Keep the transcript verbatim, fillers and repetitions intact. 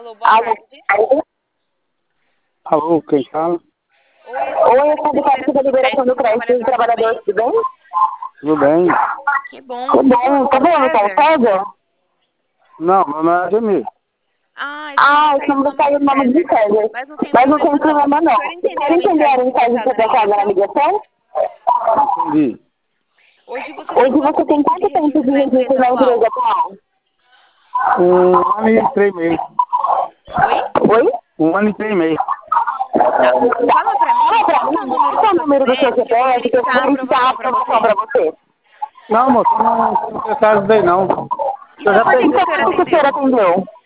boa tarde. Alô, quem fala? Oi, eu sou Oi, eu sou do do Código da Liberação do Crédito dos Trabalhadores, tudo bem? Tudo bem. Que bom. Tudo Tô falando bem. com Tá o vendo, tá César? César? Não, meu nome é Ademir. Ah, esse Ah, número esse saiu do número nome saiu de o nome de César. César. Mas não tem Mas não tem problema não. problema, O não. senhor Você entendeu a quer entender a mensagem que foi mensagem que passada foi na passada na ligação? ligação? Entendi. Hoje você tem Hoje quanto você tem tempo de quanto tempo registro de na registro empresa na empresa atual? atual? Um ano e três meses. Oi? Oi? Um ano e três meses. Tá. Fala pra Fala mim pra qual que é o mim, número qual do que é o seu número do seu C P F que eu vou C P F que eu vou verificar a verificar a aprovação pra aprovação você. pra você? Não, moço, não não precisa disso daí, não. Eu Então já por que peguei que o o senhor que o senhor atendeu? atendeu.